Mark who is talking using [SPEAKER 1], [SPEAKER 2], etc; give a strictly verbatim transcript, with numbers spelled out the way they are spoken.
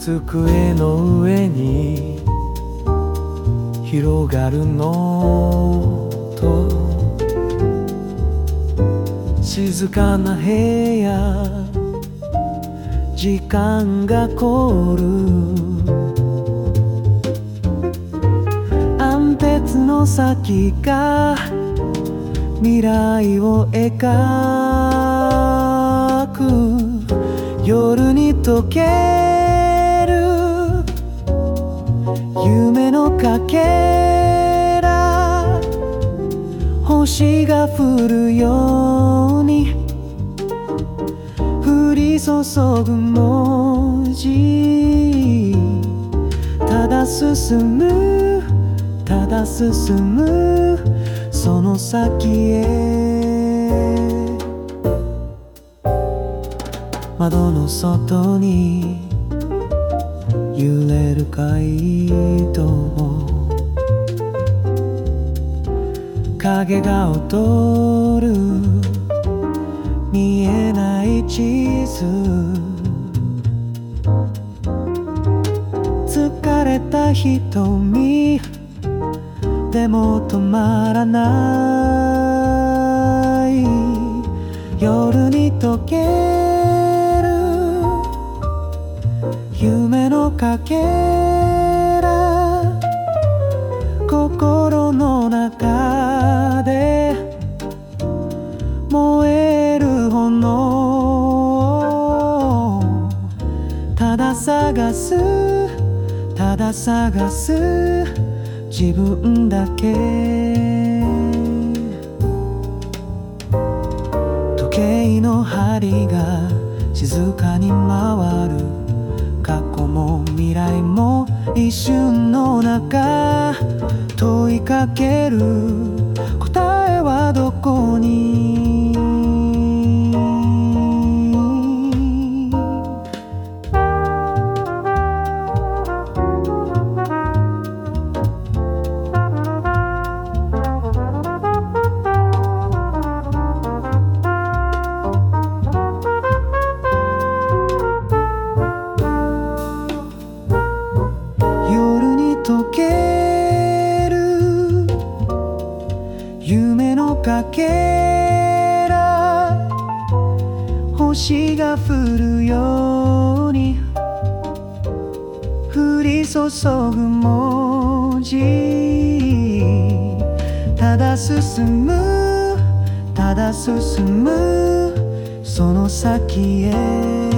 [SPEAKER 1] 机の上に広がるノート、静かな部屋、時間が凍る。暗鉄の先が未来を描く。夜に溶ける夢のかけら、星が降るように降り注ぐ文字。ただ進むただ進むその先へ。窓の外に揺れる街灯、影が踊る見えない地図。疲れた瞳でも止まらない。夜に溶ける夢のかけら、心の中で燃える炎。ただ探すただ探す自分だけ。時計の針が静かに回る。過去も未来も一瞬の中、問いかける答えはどこに。溶ける夢のかけら、星が降るように降り注ぐ文字。ただ進むただ進むその先へ。